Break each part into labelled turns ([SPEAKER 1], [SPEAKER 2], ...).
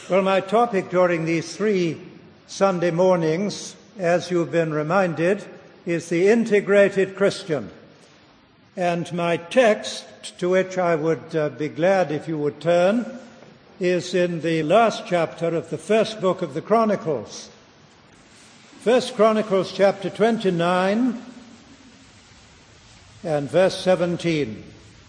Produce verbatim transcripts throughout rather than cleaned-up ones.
[SPEAKER 1] Well, my topic during these three Sunday mornings, as you've been reminded, is the integrated Christian. And my text, to which I would uh, be glad if you would turn, is in the last chapter of the first book of the Chronicles. First Chronicles chapter twenty-nine and verse seventeen.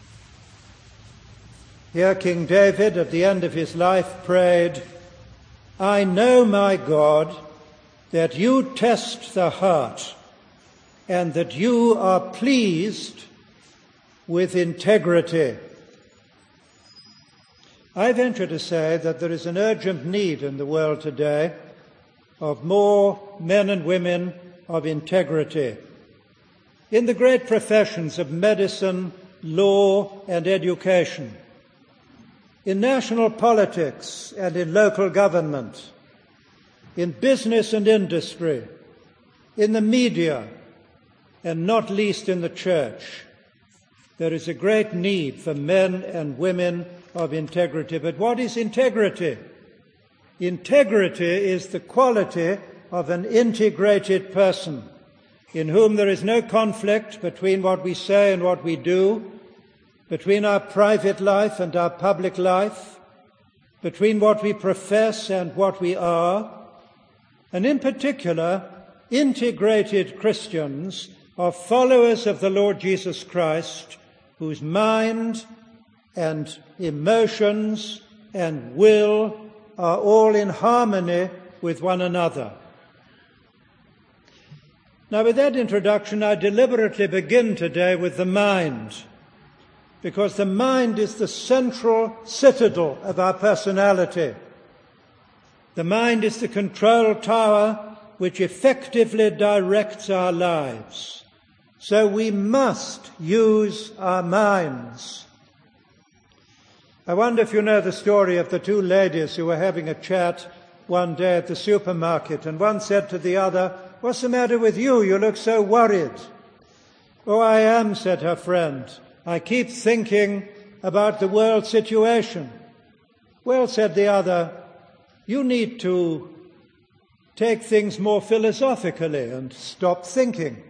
[SPEAKER 1] Here King David, at the end of his life, prayed, "I know, my God, that you test the heart and that you are pleased with integrity." I venture to say that there is an urgent need in the world today of more men and women of integrity in the great professions of medicine, law, and education, in national politics and in local government, in business and industry, in the media, and not least in the church. There is a great need for men and women of integrity. But what is integrity? Integrity is the quality of an integrated person in whom there is no conflict between what we say and what we do, between our private life and our public life, between what we profess and what we are, and in particular, integrated Christians are followers of the Lord Jesus Christ, whose mind and emotions and will are all in harmony with one another. Now, with that introduction, I deliberately begin today with the mind, because the mind is the central citadel of our personality. The mind is the control tower which effectively directs our lives. So we must use our minds. I wonder if you know the story of the two ladies who were having a chat one day at the supermarket, and one said to the other, "What's the matter with you? You look so worried." "Oh, I am," said her friend. "I keep thinking about the world situation." "Well," said the other, "you need to take things more philosophically and stop thinking."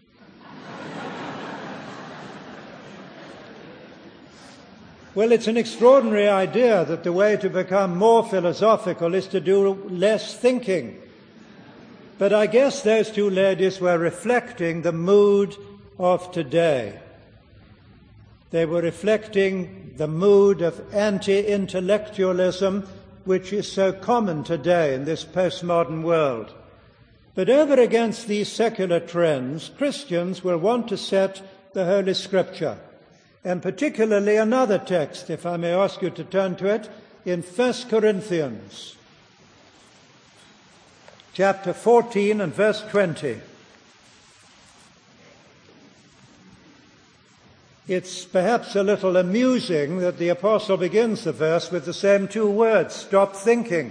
[SPEAKER 1] Well, it's an extraordinary idea that the way to become more philosophical is to do less thinking. But I guess those two ladies were reflecting the mood of today. They were reflecting the mood of anti-intellectualism, which is so common today in this postmodern world. But over against these secular trends, Christians will want to set the Holy Scripture, and particularly another text, if I may ask you to turn to it, in First Corinthians, chapter fourteen and verse twenty. It's perhaps a little amusing that the apostle begins the verse with the same two words, "stop thinking."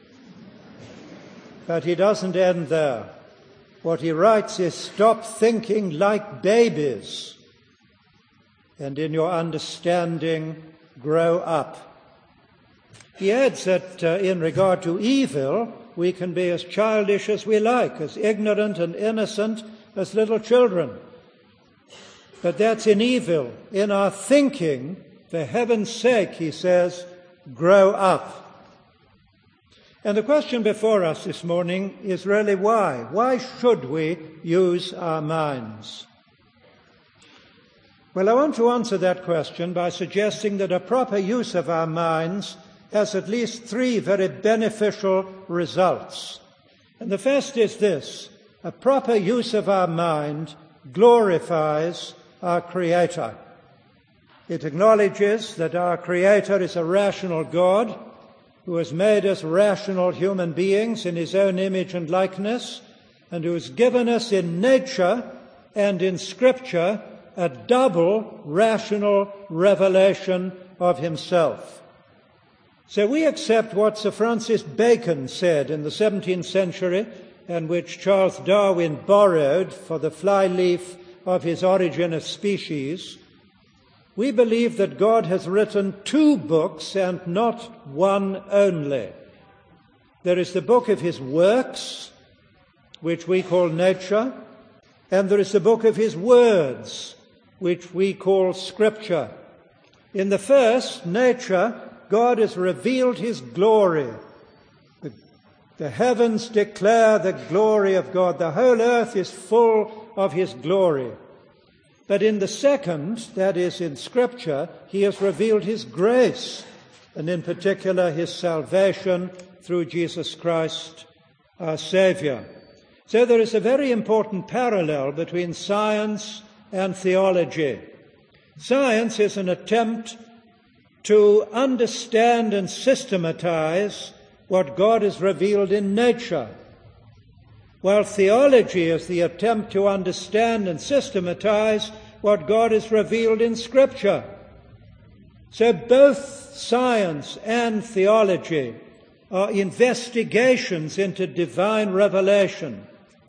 [SPEAKER 1] But he doesn't end there. What he writes is, "Stop thinking like babies, and in your understanding grow up." He adds that uh, in regard to evil, we can be as childish as we like, as ignorant and innocent as little children. But that's in evil. In our thinking, for heaven's sake, he says, grow up. And the question before us this morning is really why? Why should we use our minds? Well, I want to answer that question by suggesting that a proper use of our minds has at least three very beneficial results. And the first is this: a proper use of our mind glorifies our Creator. It acknowledges that our Creator is a rational God who has made us rational human beings in his own image and likeness, and who has given us in nature and in Scripture a double rational revelation of himself. So we accept what Sir Francis Bacon said in the seventeenth century, and which Charles Darwin borrowed for the flyleaf of his Origin of Species. We believe that God has written two books and not one only. There is the book of his works, which we call nature, and there is the book of his words, which we call Scripture. In the first, nature, God has revealed his glory. The, the heavens declare the glory of God. The whole earth is full of his glory. But in the second, that is in Scripture, he has revealed his grace, and in particular his salvation through Jesus Christ, our Saviour. So there is a very important parallel between science and theology. Science is an attempt to understand and systematize what God has revealed in nature, while theology is the attempt to understand and systematize what God has revealed in Scripture. So both science and theology are investigations into divine revelation.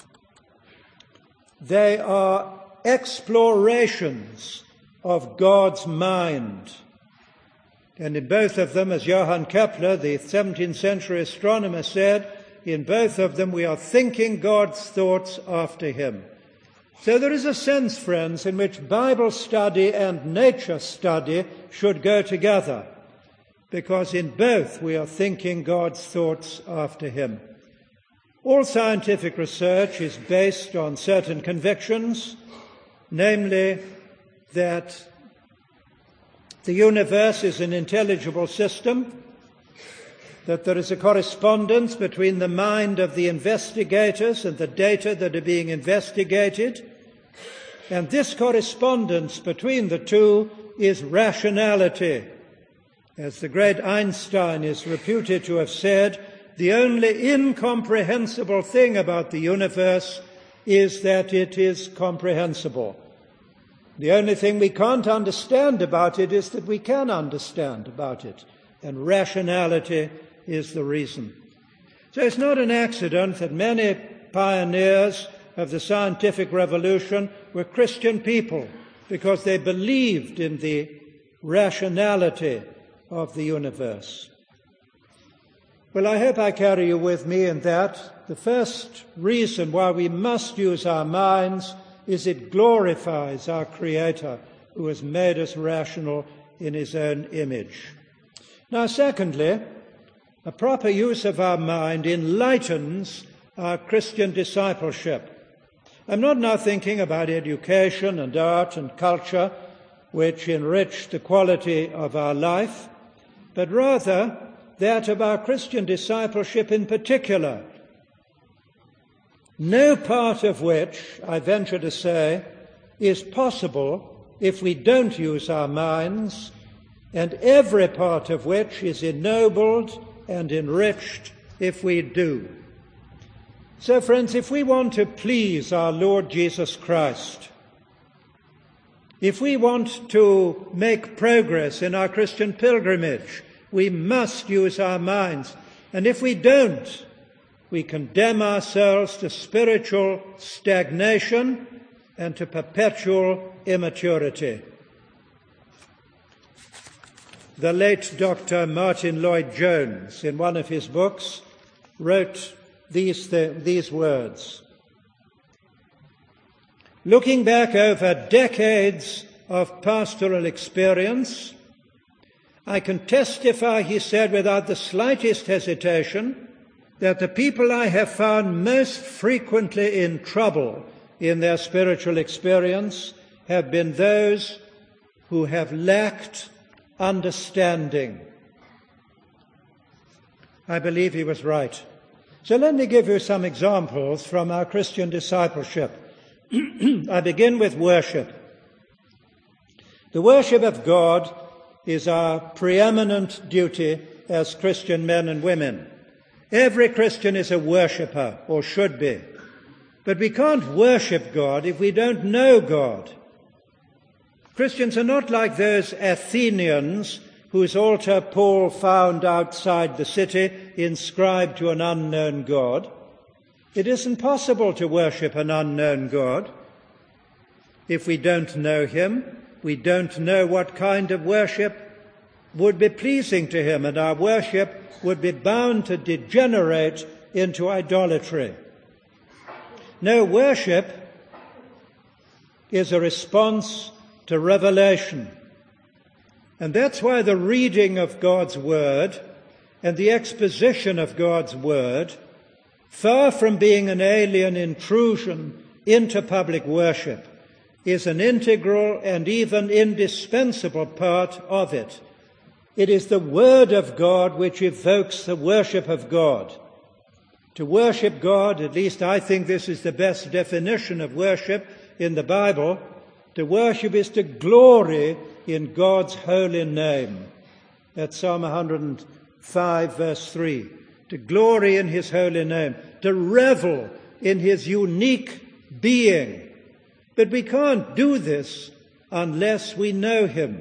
[SPEAKER 1] They are explorations of God's mind. And in both of them, as Johann Kepler, the seventeenth century astronomer, said, in both of them we are thinking God's thoughts after him. So there is a sense, friends, in which Bible study and nature study should go together, because in both we are thinking God's thoughts after him. All scientific research is based on certain convictions, namely that the universe is an intelligible system, that there is a correspondence between the mind of the investigators and the data that are being investigated, and this correspondence between the two is rationality. As the great Einstein is reputed to have said, the only incomprehensible thing about the universe is that it is comprehensible. The only thing we can't understand about it is that we can understand about it, and rationality is the reason. So it's not an accident that many pioneers of the scientific revolution were Christian people, because they believed in the rationality of the universe. Well, I hope I carry you with me in that. The first reason why we must use our minds is it glorifies our Creator, who has made us rational in his own image. Now, secondly, a proper use of our mind enlightens our Christian discipleship. I'm not now thinking about education and art and culture, which enrich the quality of our life, but rather that of our Christian discipleship in particular, no part of which, I venture to say, is possible if we don't use our minds, and every part of which is ennobled and enriched if we do. So, friends, if we want to please our Lord Jesus Christ, if we want to make progress in our Christian pilgrimage, we must use our minds. And if we don't, we condemn ourselves to spiritual stagnation and to perpetual immaturity. The late Doctor Martin Lloyd-Jones, in one of his books, wrote these, th- these words. Looking back over decades of pastoral experience, I can testify, he said, without the slightest hesitation, that the people I have found most frequently in trouble in their spiritual experience have been those who have lacked understanding. I believe he was right. So let me give you some examples from our Christian discipleship. I begin with worship. The worship of God is our preeminent duty as Christian men and women. Every Christian is a worshipper, or should be. But we can't worship God if we don't know God. Christians are not like those Athenians whose altar Paul found outside the city, inscribed to an unknown God. It isn't possible to worship an unknown God if we don't know him. We don't know what kind of worship would be pleasing to him, and our worship would be bound to degenerate into idolatry. No, worship is a response to revelation. And that's why the reading of God's Word and the exposition of God's Word, far from being an alien intrusion into public worship, is an integral and even indispensable part of it. It is the Word of God which evokes the worship of God. To worship God, at least I think this is the best definition of worship in the Bible, to worship is to glory in God's holy name. That's Psalm one hundred five, verse three. To glory in his holy name, to revel in his unique being. But we can't do this unless we know him.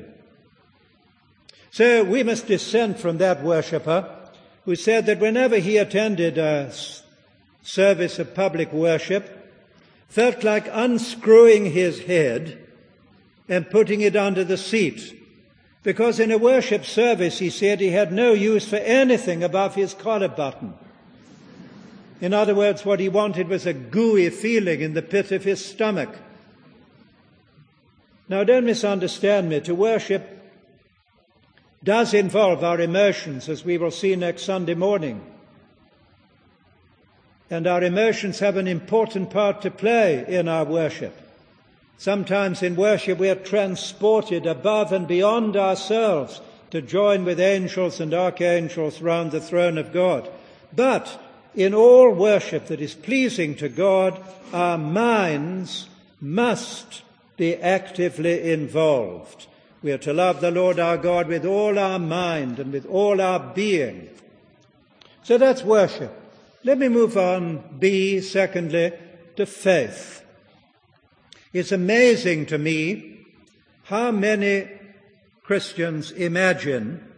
[SPEAKER 1] So we must dissent from that worshipper who said that whenever he attended a service of public worship, felt like unscrewing his head and putting it under the seat, because in a worship service, he said, he had no use for anything above his collar button. In other words, what he wanted was a gooey feeling in the pit of his stomach. Now, don't misunderstand me. To worship does involve our emotions, as we will see next Sunday morning. And our emotions have an important part to play in our worship. Sometimes in worship we are transported above and beyond ourselves to join with angels and archangels round the throne of God. But in all worship that is pleasing to God, our minds must be actively involved. We are to love the Lord our God with all our mind and with all our being. So that's worship. Let me move on, B, secondly, to faith. It's amazing to me how many Christians imagine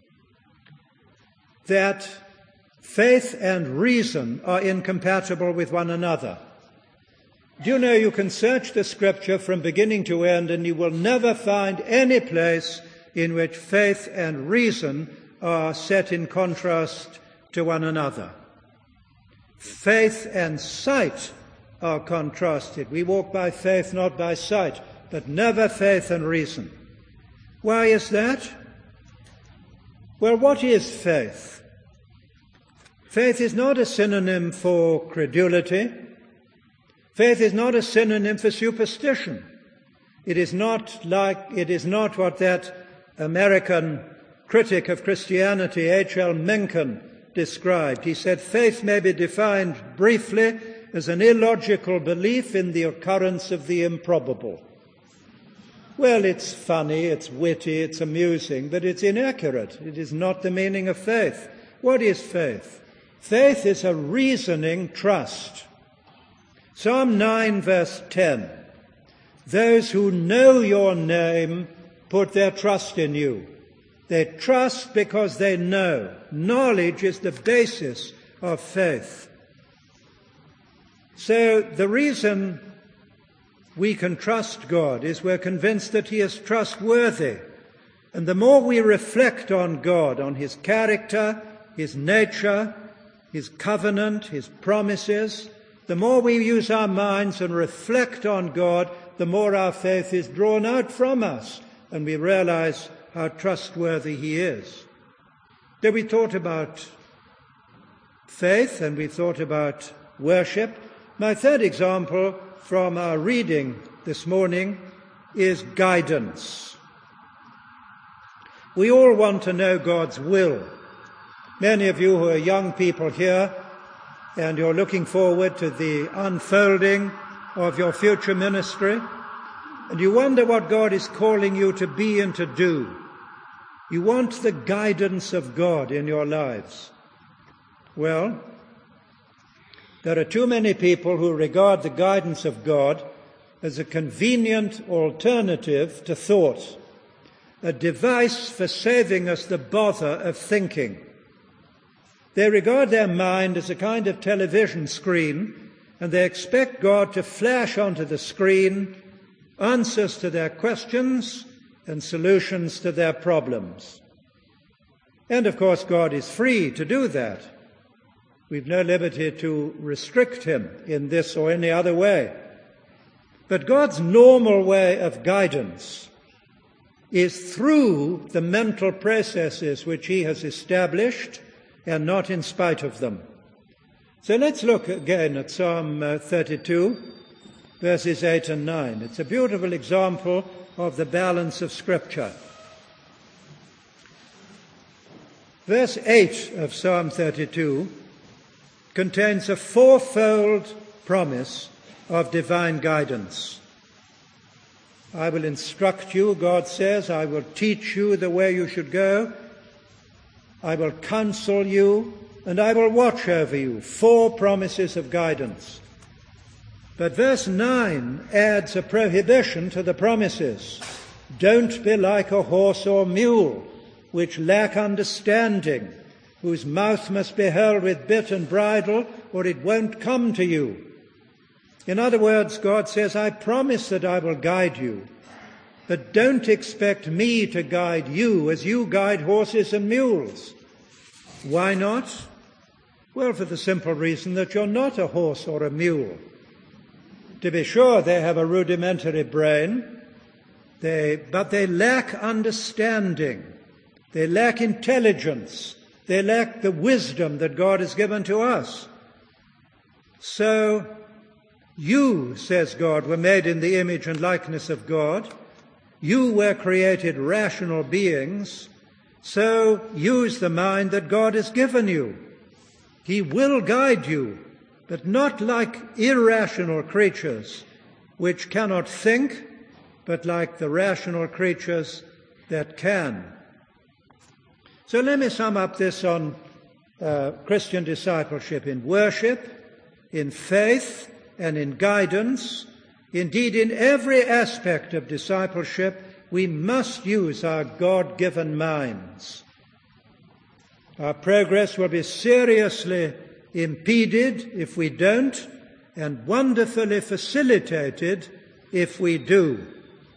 [SPEAKER 1] that faith and reason are incompatible with one another. Do you know you can search the Scripture from beginning to end and you will never find any place in which faith and reason are set in contrast to one another. Faith and sight are contrasted. We walk by faith, not by sight, but never faith and reason. Why is that? Well, what is faith? Faith is not a synonym for credulity. Faith is not a synonym for superstition. It is not like, it is not what that American critic of Christianity, H L Mencken, described. He said, faith may be defined briefly as an illogical belief in the occurrence of the improbable. Well, it's funny, it's witty, it's amusing, but it's inaccurate. It is not the meaning of faith. What is faith? Faith is a reasoning trust. Psalm nine, verse ten. Those who know your name put their trust in you. They trust because they know. Knowledge is the basis of faith. So the reason we can trust God is we're convinced that he is trustworthy. And the more we reflect on God, on his character, his nature, his covenant, his promises, the more we use our minds and reflect on God, the more our faith is drawn out from us, and we realize how trustworthy he is. Then we thought about faith and we thought about worship. My third example from our reading this morning is guidance. We all want to know God's will. Many of you who are young people here, and you're looking forward to the unfolding of your future ministry, and you wonder what God is calling you to be and to do. You want the guidance of God in your lives. Well, there are too many people who regard the guidance of God as a convenient alternative to thought, a device for saving us the bother of thinking. They regard their mind as a kind of television screen, and they expect God to flash onto the screen answers to their questions and solutions to their problems. And of course God is free to do that. We've no liberty to restrict him in this or any other way. But God's normal way of guidance is through the mental processes which he has established and not in spite of them. So let's look again at Psalm thirty-two, verses eight and nine. It's a beautiful example of the balance of Scripture. Verse eight of Psalm thirty-two contains a fourfold promise of divine guidance. I will instruct you, God says, I will teach you the way you should go, I will counsel you, and I will watch over you. Four promises of guidance. But verse nine adds a prohibition to the promises. Don't be like a horse or mule, which lack understanding, whose mouth must be held with bit and bridle, or it won't come to you. In other words, God says, I promise that I will guide you, but don't expect me to guide you as you guide horses and mules. Why not? Well, for the simple reason that you're not a horse or a mule. To be sure, they have a rudimentary brain, they, but they lack understanding. They lack intelligence. They lack the wisdom that God has given to us. So, you, says God, were made in the image and likeness of God. You were created rational beings. So use the mind that God has given you. He will guide you, but not like irrational creatures which cannot think, but like the rational creatures that can. So let me sum up this on uh, Christian discipleship in worship, in faith, and in guidance. Indeed, in every aspect of discipleship, we must use our God-given minds. Our progress will be seriously impeded if we don't, and wonderfully facilitated if we do.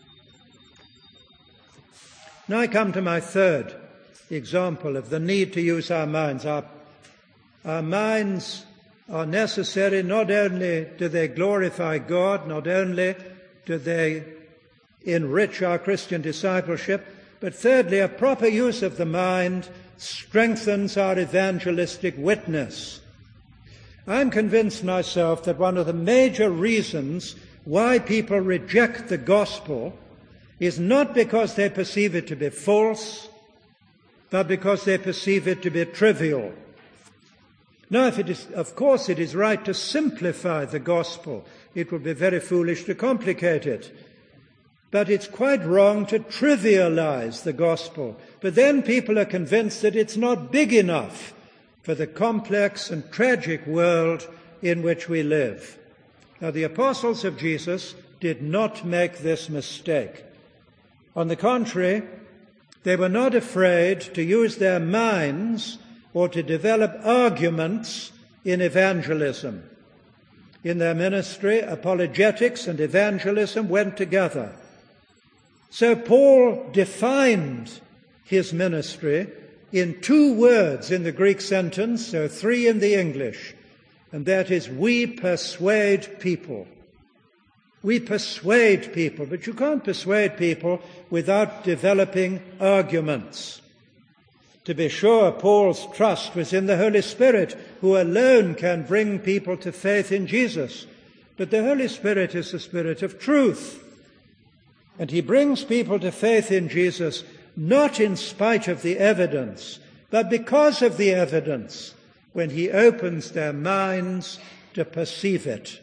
[SPEAKER 1] Now I come to my third example of the need to use our minds. Our, our minds are necessary. Not only do they glorify God, not only do they enrich our Christian discipleship, but thirdly, a proper use of the mind strengthens our evangelistic witness. I'm convinced myself that one of the major reasons why people reject the gospel is not because they perceive it to be false, but because they perceive it to be trivial. Now, if it is, of course, it is right to simplify the gospel. It would be very foolish to complicate it. But it's quite wrong to trivialize the gospel. But then people are convinced that it's not big enough for the complex and tragic world in which we live. Now, the apostles of Jesus did not make this mistake. On the contrary, they were not afraid to use their minds or to develop arguments in evangelism. In their ministry, apologetics and evangelism went together. So Paul defined his ministry in two words in the Greek sentence, so three in the English, and that is, we persuade people. We persuade people, but you can't persuade people without developing arguments. To be sure, Paul's trust was in the Holy Spirit, who alone can bring people to faith in Jesus. But the Holy Spirit is the Spirit of truth. And he brings people to faith in Jesus not in spite of the evidence, but because of the evidence, when he opens their minds to perceive it.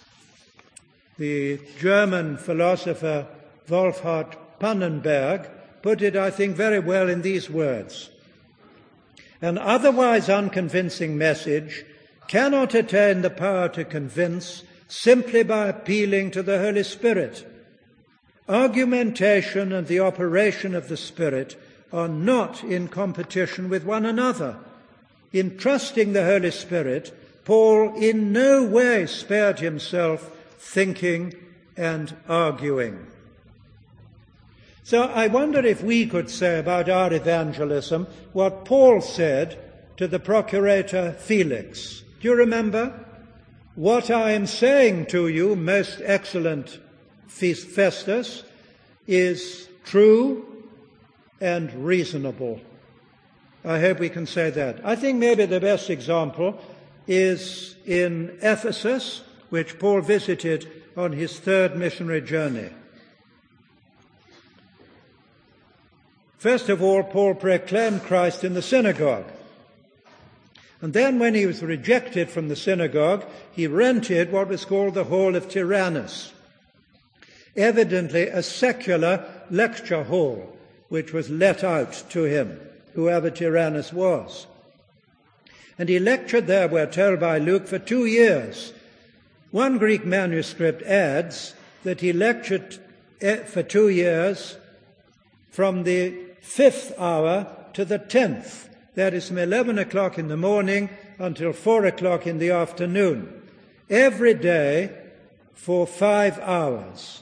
[SPEAKER 1] The German philosopher Wolfhard Pannenberg put it, I think, very well in these words. An otherwise unconvincing message cannot attain the power to convince simply by appealing to the Holy Spirit. Argumentation and the operation of the Spirit are not in competition with one another. In trusting the Holy Spirit, Paul in no way spared himself thinking and arguing. So I wonder if we could say about our evangelism what Paul said to the procurator Felix. Do you remember? What I am saying to you, most excellent Festus, is true and reasonable. I hope we can say that. I think maybe the best example is in Ephesus, which Paul visited on his third missionary journey. First of all, Paul proclaimed Christ in the synagogue. And then when he was rejected from the synagogue, he rented what was called the Hall of Tyrannus, evidently a secular lecture hall, which was let out to him, whoever Tyrannus was. And he lectured there, we're told by Luke, for two years. One Greek manuscript adds that he lectured for two years from the fifth hour to the tenth. That is from eleven o'clock in the morning until four o'clock in the afternoon, every day for five hours,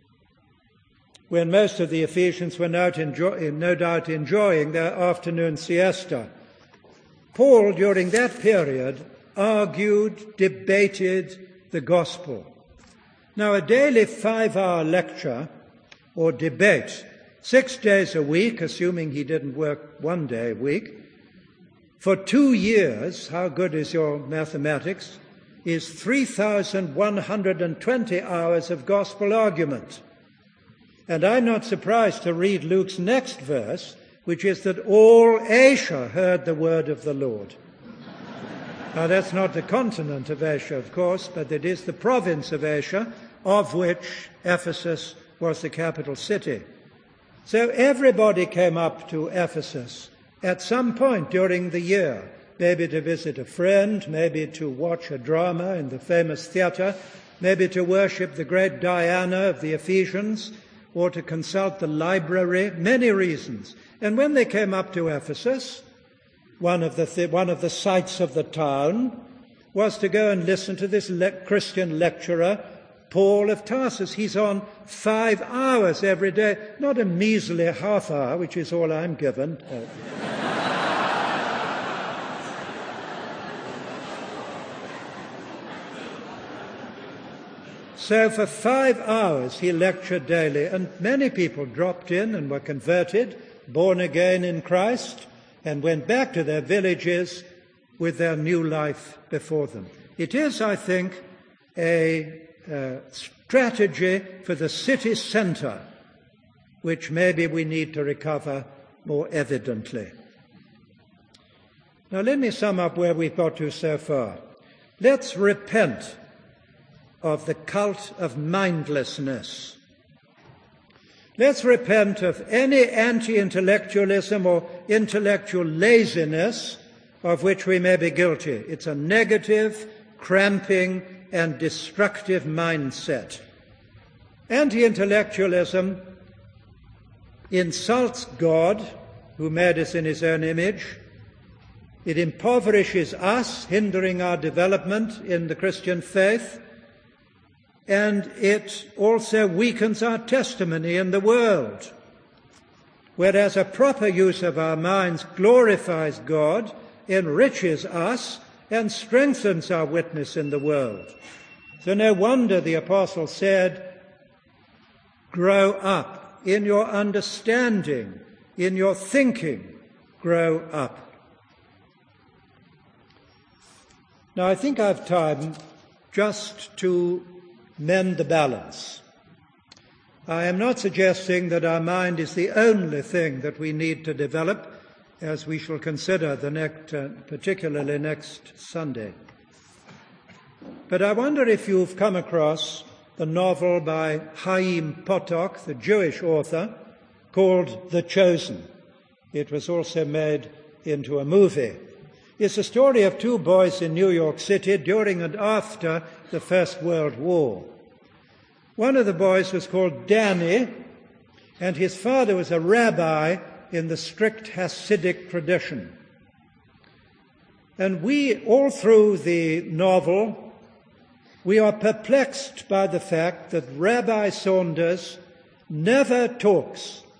[SPEAKER 1] when most of the Ephesians were no doubt enjoying their afternoon siesta. Paul, during that period, argued, debated the gospel. Now, a daily five-hour lecture or debate, six days a week, assuming he didn't work one day a week, for two years, how good is your mathematics, is three thousand one hundred twenty hours of gospel argument. And I'm not surprised to read Luke's next verse, which is that all Asia heard the word of the Lord. Now, that's not the continent of Asia, of course, but it is the province of Asia, of which Ephesus was the capital city. So everybody came up to Ephesus at some point during the year, maybe to visit a friend, maybe to watch a drama in the famous theatre, maybe to worship the great Diana of the Ephesians, or to consult the library, many reasons. And when they came up to Ephesus, one of the th- one of the sights of the town was to go and listen to this le- Christian lecturer, Paul of Tarsus. He's on five hours every day, not a measly half hour, which is all I'm given. So for five hours he lectured daily, and many people dropped in and were converted, born again in Christ, and went back to their villages with their new life before them. It is, I think, a uh, strategy for the city centre, which maybe we need to recover more evidently. Now let me sum up where we've got to so far. Let's repent of the cult of mindlessness. Let's repent of any anti-intellectualism or intellectual laziness of which we may be guilty. It's a negative, cramping, and destructive mindset. Anti-intellectualism insults God, who made us in his own image. It impoverishes us, hindering our development in the Christian faith. And it also weakens our testimony in the world. Whereas a proper use of our minds glorifies God, enriches us, and strengthens our witness in the world. So no wonder the apostle said, grow up in your understanding, in your thinking, grow up. Now I think I've time just to mend the balance. I am not suggesting that our mind is the only thing that we need to develop, as we shall consider the next, uh, particularly next Sunday. But I wonder if you've come across the novel by Chaim Potok, the Jewish author, called The Chosen. It was also made into a movie. It's a story of two boys in New York City during and after the First World War. One of the boys was called Danny, and his father was a rabbi in the strict Hasidic tradition. And we, all through the novel, we are perplexed by the fact that Rabbi Saunders never talks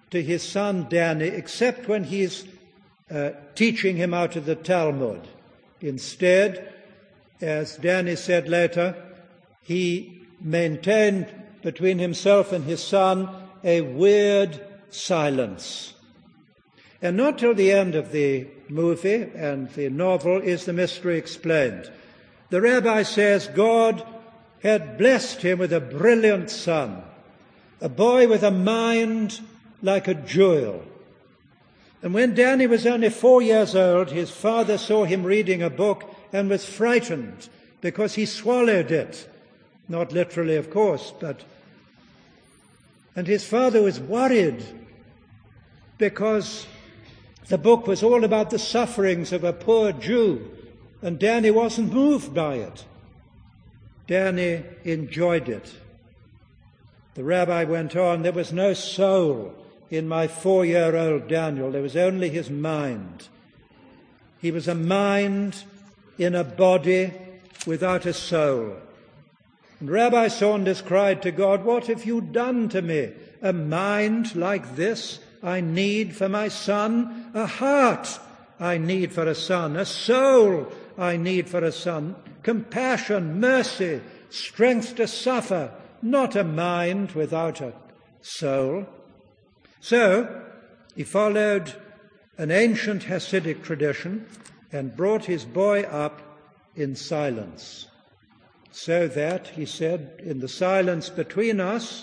[SPEAKER 1] to his son Danny, except when he's uh, teaching him out of the Talmud. Instead, as Danny said later, he maintained between himself and his son a weird silence. And not till the end of the movie and the novel is the mystery explained. The rabbi says God had blessed him with a brilliant son, a boy with a mind like a jewel. And when Danny was only four years old, his father saw him reading a book and was frightened because he swallowed it. Not literally, of course, but... And his father was worried because the book was all about the sufferings of a poor Jew, and Danny wasn't moved by it. Danny enjoyed it. The rabbi went on, there was no soul in my four-year-old Daniel. There was only his mind. He was a mind in a body without a soul. And Rabbi Saunders cried to God, what have you done to me? A mind like this I need for my son, a heart I need for a son, a soul I need for a son, compassion, mercy, strength to suffer, not a mind without a soul. So he followed an ancient Hasidic tradition and brought his boy up in silence, so that, he said, in the silence between us,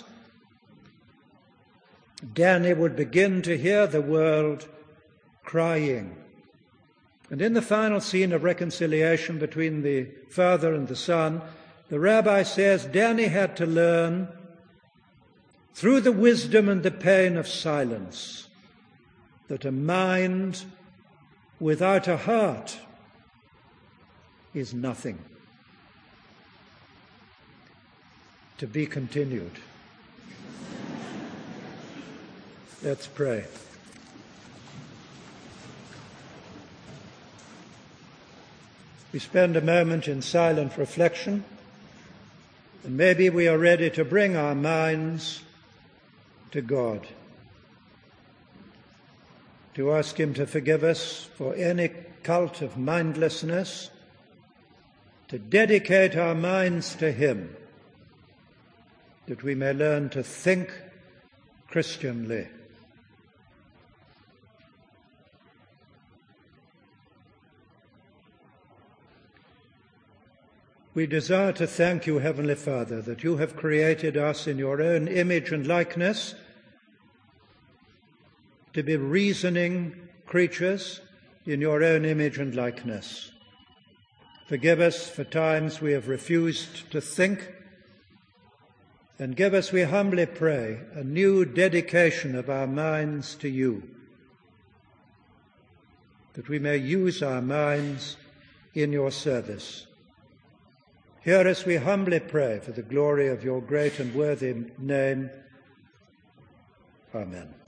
[SPEAKER 1] Danny would begin to hear the world crying. And in the final scene of reconciliation between the father and the son, the rabbi says Danny had to learn, through the wisdom and the pain of silence, that a mind without a heart is nothing. To be continued. Let's pray. We spend a moment in silent reflection, and maybe we are ready to bring our minds to God, to ask him to forgive us for any cult of mindlessness, to dedicate our minds to him, that we may learn to think Christianly. We desire to thank you, Heavenly Father, that you have created us in your own image and likeness to be reasoning creatures in your own image and likeness. Forgive us for times we have refused to think, and give us, we humbly pray, a new dedication of our minds to you, that we may use our minds in your service. Hear us, we humbly pray, for the glory of your great and worthy name. Amen.